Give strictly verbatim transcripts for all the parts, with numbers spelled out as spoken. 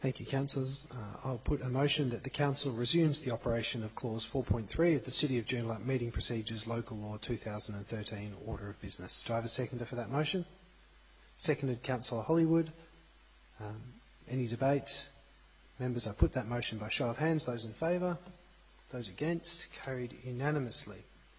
Thank you, councillors. Uh, I'll put a motion that the council resumes the operation of clause four point three of the City of Joondalup Meeting Procedures Local Law two thousand thirteen Order of Business. Do I have a seconder for that motion? Seconded, Councillor Hollywood. Um, any debate? Members, I put that motion by show of hands. Those in favour? Those against? Carried unanimously.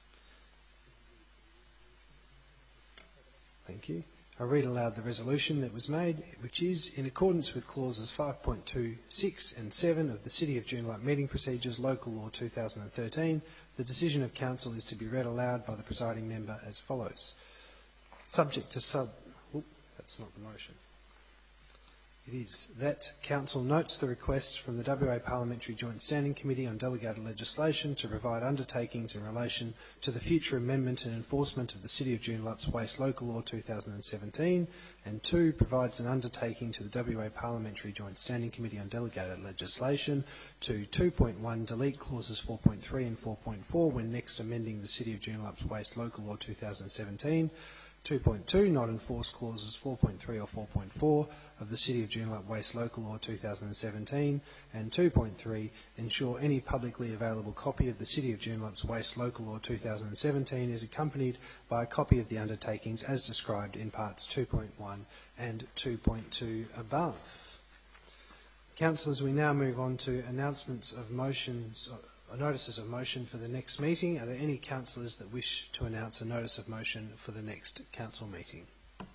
Thank you. I read aloud the resolution that was made, which is, in accordance with clauses five point two, six and seven of the City of Joondalup Meeting Procedures Local Law two thousand thirteen, the decision of council is to be read aloud by the presiding member as follows. Subject to sub... Oop, that's not the motion. It is that council notes the request from the W A Parliamentary Joint Standing Committee on Delegated Legislation to provide undertakings in relation to the future amendment and enforcement of the City of Joondalup's Waste Local Law two thousand seventeen, and two, provides an undertaking to the W A Parliamentary Joint Standing Committee on Delegated Legislation to two point one delete clauses four point three and four point four when next amending the City of Joondalup's Waste Local Law two thousand seventeen, two point two, not enforce clauses four point three or four point four of the City of Joondalup Waste Local Law two thousand seventeen, and two point three, ensure any publicly available copy of the City of Joondalup's Waste Local Law two thousand seventeen is accompanied by a copy of the undertakings as described in parts two point one and two point two above. Councillors, we now move on to announcements of motions, uh, notices of motion for the next meeting. Are there any councillors that wish to announce a notice of motion for the next council meeting?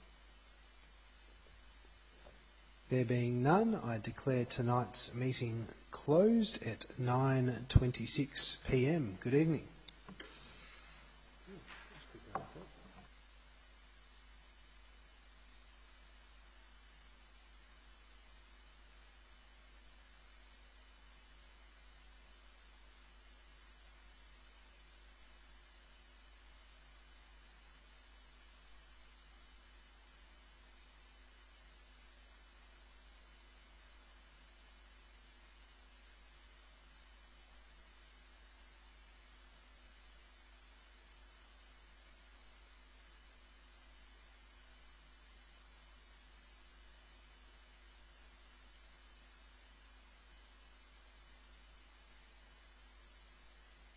There being none, I declare tonight's meeting closed at nine twenty-six p m. Good evening.